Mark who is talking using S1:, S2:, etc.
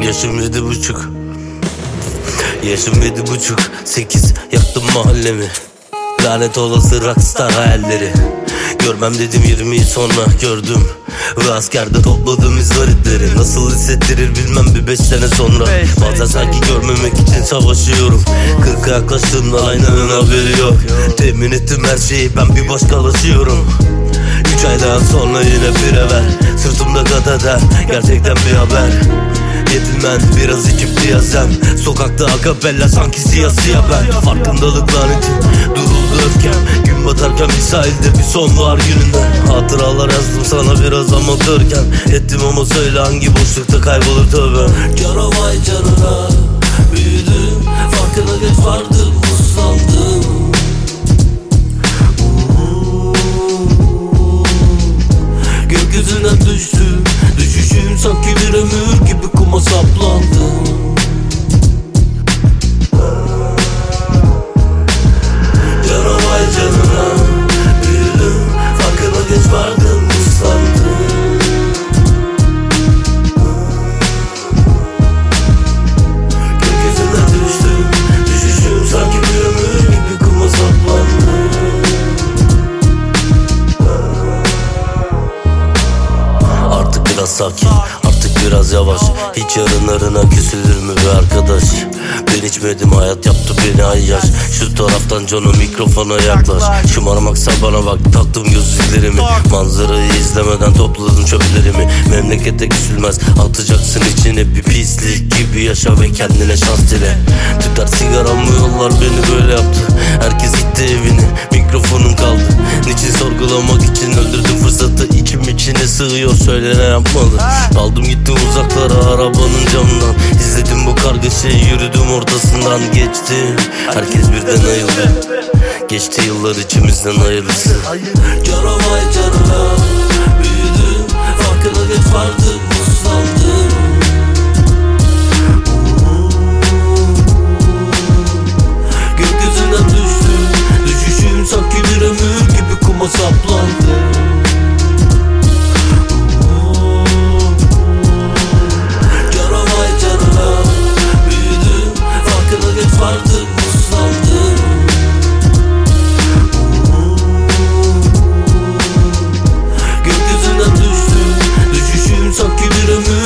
S1: Yaşım 7,5. Yaşım 7,5. 8 yaktım mahallemi. Lanet olası rockstar hayalleri. Görmem dedim 20'yi sonra gördüm. Ve askerde topladım izmaritleri. Nasıl hissettirir bilmem bir 5 sene sonra. Bazen sanki görmemek için savaşıyorum. 40'a yaklaştığımdan aynanın haberi yok. Temin ettim her şeyi, ben bir başkalaşıyorum. 3 aydan sonra yine bir haber. Sırtımda kateder, gerçekten bir haber. Yedim ben biraz içip diyazem. Sokakta akapella sanki siyah ben. Farkındalık laneti duruldu öfkem. Gün batarken bir sahilde bir sonbahar gününden. Hatıralar yazdım sana biraz amatörken. Ettim ama söyle hangi boşlukta kaybolur tövbe.
S2: Cara vay canına, büyüdüm, farkına geç vardım, uslandım. Gökyüzünden düştüm, düşüşüm sanki bir ömür gibi kuma saplandım. Cara vay canına, büyüdüm, farkına geç vardım, uslandım. Gökyüzünden düştüm, düşüşüm sanki bir ömür gibi kuma saplandım.
S1: Artık biraz sakin, artık biraz yavaş. Hiç yarınlarına küsülür mü be arkadaş? Ben içmedim, hayat yaptı beni ayyaş. Şu taraftan Jono mikrofona yaklaş. Şımarmaksa bana bak, taktım gözlüklerimi. Manzarayı izlemeden topladım çöplerimi. Memlekete küsülmez, atacaksın içine bir pislik gibi yaşa ve kendine şans dile. Tüter sigaramı yollar beni böyle yaptı. Herkes gitti evine, mikrofonum kaldı. Niçin sorgulamak için öldürdüm fırsatı. İçine sığıyor, söyle ne yapmalı. Aldım gittim uzaklara arabanın camından. İzledim bu kargaşayı, yürüdüm ortasından. Geçtim, herkes birden ayıldı. Geçti yıllar içimizden hayırlısı.
S2: Cara vay canına, büyüdüm, farkına geç vardım, uslandım. Gökyüzünden düştüm, düşüşüm sanki bir ömür gibi kuma saplandı. Cara vay canına, büyüdüm, farkına geç vardım, uslandım. Gökyüzünden düştüm, düşüşüm sanki bir ömür